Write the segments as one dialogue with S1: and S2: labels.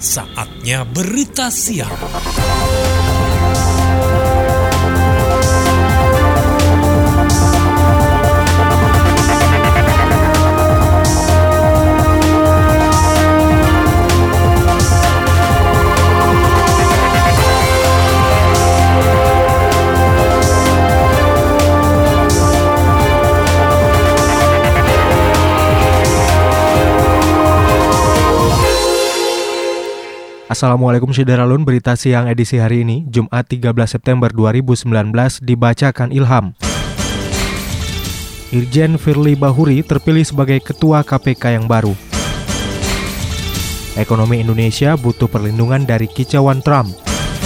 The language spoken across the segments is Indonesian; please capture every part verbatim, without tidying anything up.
S1: Saatnya berita siang.
S2: Assalamualaikum Syederalun, berita siang edisi hari ini, Jumat tiga belas September dua ribu sembilan belas, dibacakan Ilham. Irjen Firly Bahuri terpilih sebagai Ketua K P K yang baru. Ekonomi Indonesia butuh perlindungan dari kicauan Trump.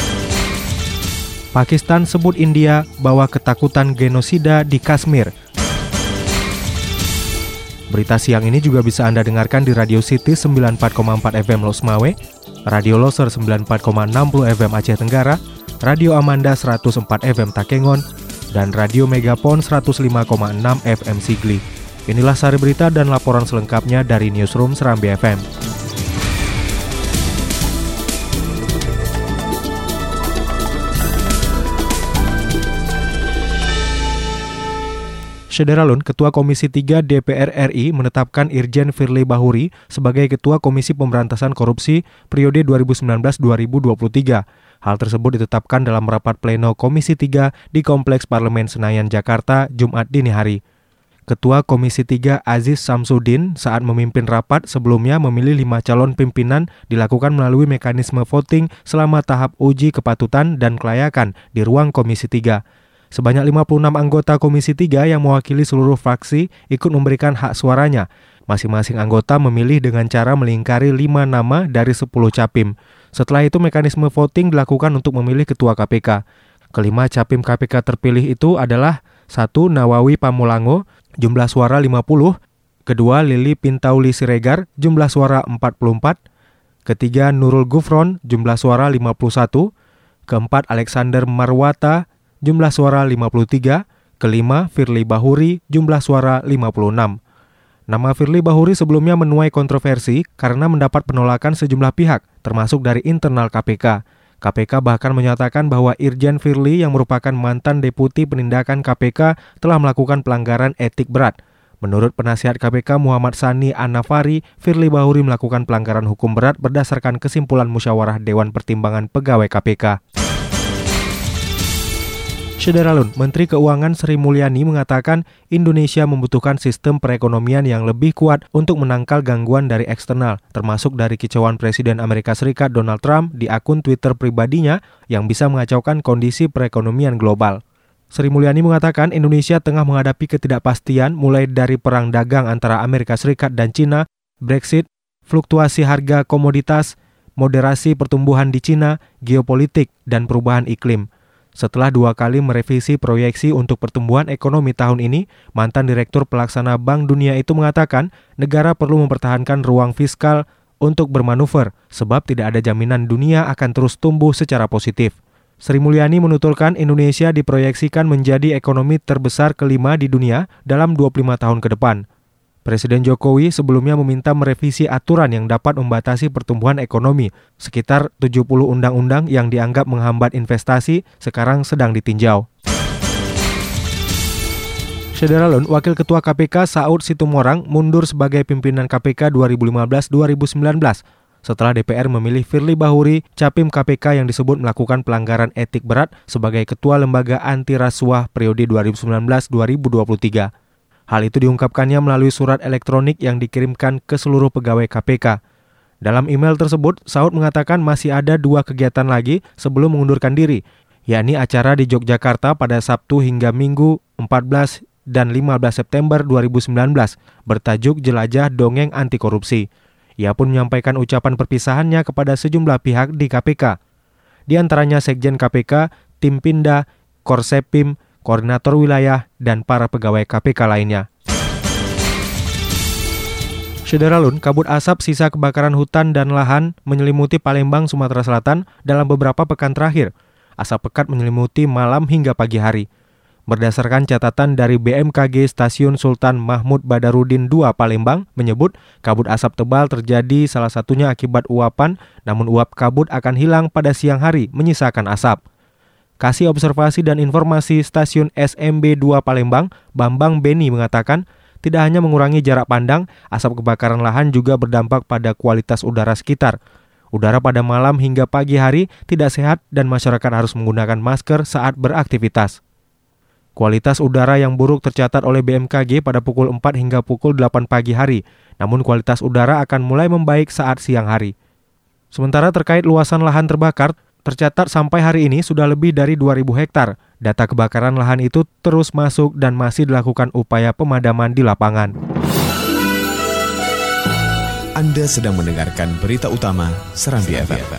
S2: Pakistan sebut India bawa ketakutan genosida di Kashmir. Berita siang ini juga bisa Anda dengarkan di Radio City sembilan puluh empat koma empat F M Los Mawe, Radio Loser sembilan puluh empat koma enam puluh F M Aceh Tenggara, Radio Amanda seratus empat F M Takengon, dan Radio Megapon seratus lima koma enam F M Sigli. Inilah sari berita dan laporan selengkapnya dari Newsroom Serambi F M. Syederalun, Ketua Komisi tiga D P R R I menetapkan Irjen Firly Bahuri sebagai Ketua Komisi Pemberantasan Korupsi periode dua ribu sembilan belas sampai dua ribu dua puluh tiga. Hal tersebut ditetapkan dalam rapat pleno Komisi tiga di Kompleks Parlemen Senayan, Jakarta, Jumat dini hari. Ketua Komisi tiga Aziz Samsudin saat memimpin rapat sebelumnya memilih lima calon pimpinan dilakukan melalui mekanisme voting selama tahap uji kepatutan dan kelayakan di ruang Komisi tiga. Sebanyak lima puluh enam anggota Komisi tiga yang mewakili seluruh fraksi ikut memberikan hak suaranya. Masing-masing anggota memilih dengan cara melingkari lima nama dari sepuluh capim. Setelah itu mekanisme voting dilakukan untuk memilih Ketua K P K. Kelima capim K P K terpilih itu adalah satu Nawawi Pamulango, jumlah suara lima puluh. Kedua Lili Pintauli Siregar, jumlah suara empat puluh empat. Ketiga Nurul Gufron, jumlah suara lima puluh satu. Keempat Alexander Marwata, jumlah suara lima puluh tiga, kelima Firly Bahuri, jumlah suara lima puluh enam. Nama Firly Bahuri sebelumnya menuai kontroversi karena mendapat penolakan sejumlah pihak, termasuk dari internal K P K. K P K bahkan menyatakan bahwa Irjen Firly yang merupakan mantan Deputi Penindakan K P K telah melakukan pelanggaran etik berat. Menurut penasihat K P K Muhammad Sani An-Nafari, Firly Bahuri melakukan pelanggaran hukum berat berdasarkan kesimpulan musyawarah Dewan Pertimbangan Pegawai K P K. Syederalun, Menteri Keuangan Sri Mulyani mengatakan Indonesia membutuhkan sistem perekonomian yang lebih kuat untuk menangkal gangguan dari eksternal, termasuk dari kicauan Presiden Amerika Serikat Donald Trump di akun Twitter pribadinya yang bisa mengacaukan kondisi perekonomian global. Sri Mulyani mengatakan Indonesia tengah menghadapi ketidakpastian mulai dari perang dagang antara Amerika Serikat dan China, Brexit, fluktuasi harga komoditas, moderasi pertumbuhan di China, geopolitik, dan perubahan iklim. Setelah dua kali merevisi proyeksi untuk pertumbuhan ekonomi tahun ini, mantan Direktur Pelaksana Bank Dunia itu mengatakan negara perlu mempertahankan ruang fiskal untuk bermanuver, sebab tidak ada jaminan dunia akan terus tumbuh secara positif. Sri Mulyani menuturkan Indonesia diproyeksikan menjadi ekonomi terbesar kelima di dunia dalam dua puluh lima tahun ke depan. Presiden Jokowi sebelumnya meminta merevisi aturan yang dapat membatasi pertumbuhan ekonomi. Sekitar tujuh puluh undang-undang yang dianggap menghambat investasi sekarang sedang ditinjau. Syederalun, Wakil Ketua K P K Saud Situmorang mundur sebagai pimpinan K P K dua ribu lima belas sampai dua ribu sembilan belas. Setelah D P R memilih Firly Bahuri, capim K P K yang disebut melakukan pelanggaran etik berat sebagai Ketua Lembaga Anti Rasuah periode dua ribu sembilan belas sampai dua ribu dua puluh tiga. Hal itu diungkapkannya melalui surat elektronik yang dikirimkan ke seluruh pegawai K P K. Dalam email tersebut, Saud mengatakan masih ada dua kegiatan lagi sebelum mengundurkan diri, yakni acara di Yogyakarta pada Sabtu hingga Minggu empat belas dan lima belas September dua ribu sembilan belas bertajuk Jelajah Dongeng Anti Korupsi. Ia pun menyampaikan ucapan perpisahannya kepada sejumlah pihak di K P K. Di antaranya Sekjen K P K, Tim Pinda, Korsepim, Koordinator Wilayah, dan para pegawai K P K lainnya. Syederalun, kabut asap sisa kebakaran hutan dan lahan menyelimuti Palembang, Sumatera Selatan dalam beberapa pekan terakhir. Asap pekat menyelimuti malam hingga pagi hari. Berdasarkan catatan dari B M K G Stasiun Sultan Mahmud Badarudin dua Palembang menyebut kabut asap tebal terjadi salah satunya akibat uapan, namun uap kabut akan hilang pada siang hari menyisakan asap. Kasih Observasi dan Informasi Stasiun S M B dua Palembang, Bambang Beni mengatakan, tidak hanya mengurangi jarak pandang, asap kebakaran lahan juga berdampak pada kualitas udara sekitar. Udara pada malam hingga pagi hari tidak sehat dan masyarakat harus menggunakan masker saat beraktivitas. Kualitas udara yang buruk tercatat oleh B M K G pada pukul empat hingga pukul delapan pagi hari, namun kualitas udara akan mulai membaik saat siang hari. Sementara terkait luasan lahan terbakar, tercatat sampai hari ini sudah lebih dari dua ribu hektar. Data kebakaran lahan itu terus masuk dan masih dilakukan upaya pemadaman di lapangan.
S3: Anda sedang mendengarkan berita utama Serambi F M.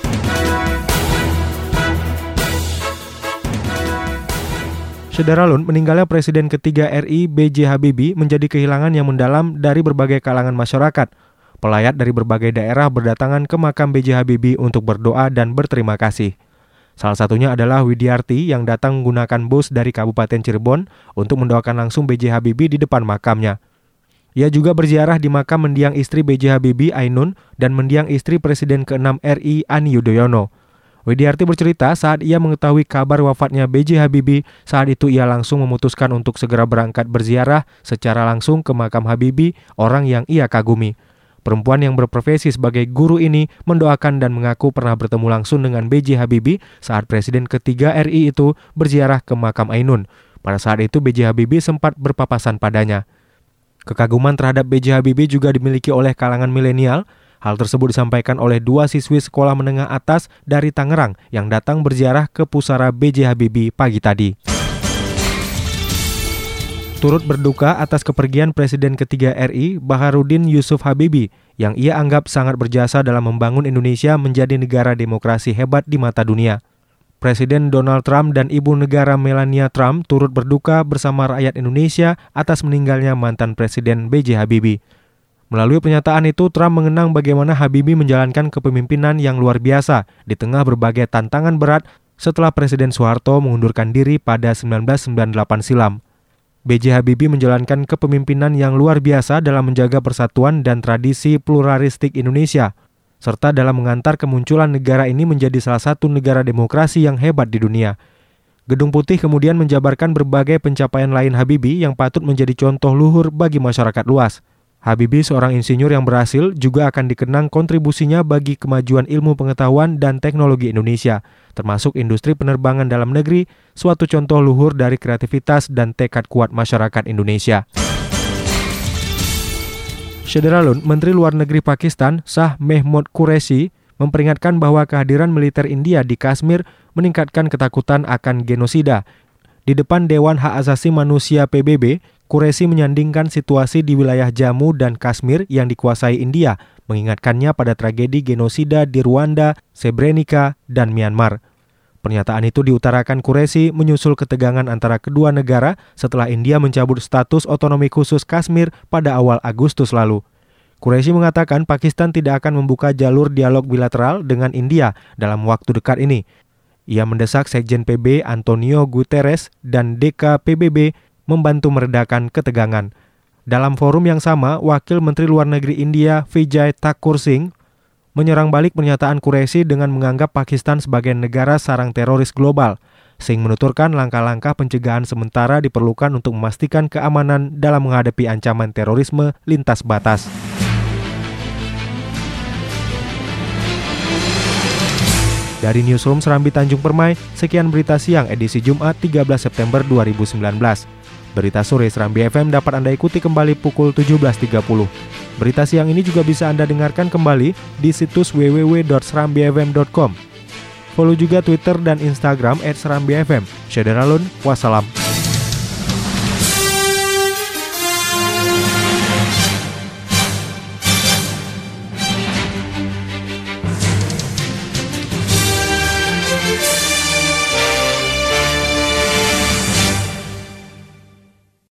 S2: Sederalun, meninggalnya Presiden ketiga R I B J Habibie menjadi kehilangan yang mendalam dari berbagai kalangan masyarakat. Pelayat dari berbagai daerah berdatangan ke makam B J Habibie untuk berdoa dan berterima kasih. Salah satunya adalah Widiarti yang datang menggunakan bus dari Kabupaten Cirebon untuk mendoakan langsung B J Habibie di depan makamnya. Ia juga berziarah di makam mendiang istri B J Habibie Ainun dan mendiang istri Presiden keenam R I Ani Yudhoyono. Widiarti bercerita saat ia mengetahui kabar wafatnya B J Habibie, saat itu ia langsung memutuskan untuk segera berangkat berziarah secara langsung ke makam Habibie, orang yang ia kagumi. Perempuan yang berprofesi sebagai guru ini mendoakan dan mengaku pernah bertemu langsung dengan B J Habibie saat Presiden ketiga R I itu berziarah ke makam Ainun. Pada saat itu B J Habibie sempat berpapasan padanya. Kekaguman terhadap B J Habibie juga dimiliki oleh kalangan milenial. Hal tersebut disampaikan oleh dua siswi sekolah menengah atas dari Tangerang yang datang berziarah ke pusara B J Habibie pagi tadi. Turut berduka atas kepergian Presiden ketiga R I, Baharudin Yusuf Habibie, yang ia anggap sangat berjasa dalam membangun Indonesia menjadi negara demokrasi hebat di mata dunia. Presiden Donald Trump dan Ibu Negara Melania Trump turut berduka bersama rakyat Indonesia atas meninggalnya mantan Presiden B J Habibie. Melalui pernyataan itu, Trump mengenang bagaimana Habibie menjalankan kepemimpinan yang luar biasa di tengah berbagai tantangan berat setelah Presiden Soeharto mengundurkan diri pada seribu sembilan ratus sembilan puluh delapan silam. B J Habibie menjalankan kepemimpinan yang luar biasa dalam menjaga persatuan dan tradisi pluralistik Indonesia, serta dalam mengantar kemunculan negara ini menjadi salah satu negara demokrasi yang hebat di dunia. Gedung Putih kemudian menjabarkan berbagai pencapaian lain Habibie yang patut menjadi contoh luhur bagi masyarakat luas. Habibie, seorang insinyur yang berhasil, juga akan dikenang kontribusinya bagi kemajuan ilmu pengetahuan dan teknologi Indonesia, termasuk industri penerbangan dalam negeri, suatu contoh luhur dari kreativitas dan tekad kuat masyarakat Indonesia. Sederalun, Menteri Luar Negeri Pakistan, Shah Mehmood Qureshi, memperingatkan bahwa kehadiran militer India di Kashmir meningkatkan ketakutan akan genosida. Di depan Dewan Hak Asasi Manusia P B B, Qureshi menyandingkan situasi di wilayah Jammu dan Kashmir yang dikuasai India, mengingatkannya pada tragedi genosida di Rwanda, Srebrenica, dan Myanmar. Pernyataan itu diutarakan Qureshi menyusul ketegangan antara kedua negara setelah India mencabut status otonomi khusus Kashmir pada awal Agustus lalu. Qureshi mengatakan Pakistan tidak akan membuka jalur dialog bilateral dengan India dalam waktu dekat ini. Ia mendesak Sekjen P B Antonio Guterres dan D K P B B membantu meredakan ketegangan. Dalam forum yang sama, Wakil Menteri Luar Negeri India Vijay Thakur Singh menyerang balik pernyataan Qureshi dengan menganggap Pakistan sebagai negara sarang teroris global. Singh menuturkan langkah-langkah pencegahan sementara diperlukan untuk memastikan keamanan dalam menghadapi ancaman terorisme lintas batas. Dari Newsroom Serambi Tanjung Permai, sekian berita siang edisi Jumat tiga belas September dua ribu sembilan belas. Berita sore Serambi F M dapat Anda ikuti kembali pukul tujuh belas tiga puluh. Berita siang ini juga bisa Anda dengarkan kembali di situs w w w dot serambi f m dot com. Follow juga Twitter dan Instagram et serambi f m. Sederalun, wassalam.